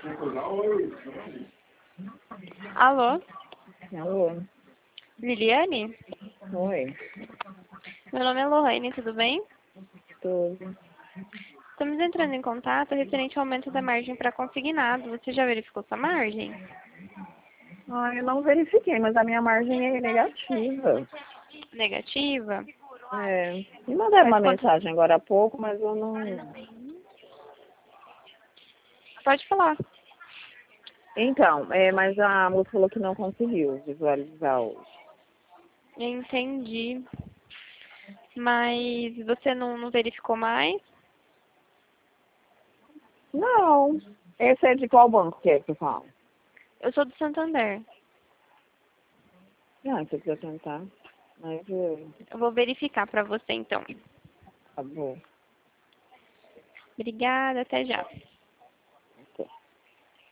Alô? Alô? Liliane? Oi. Meu nome é Lohane, tudo bem? Tudo. Estamos entrando em contato referente ao aumento da margem para consignado. Você já verificou sua margem? Ah, eu não verifiquei, mas a minha margem é negativa. Negativa? É. Me mandaram Faz uma quanto... mensagem agora há pouco, mas eu não. Pode falar. Então, mas a moça falou que não conseguiu visualizar hoje. Entendi. Mas você não verificou mais? Não. Esse é de qual banco que é que eu falo? Eu sou do Santander. Não, você precisa tentar. Mas Eu vou verificar para você então. tá bom. Obrigada, até já.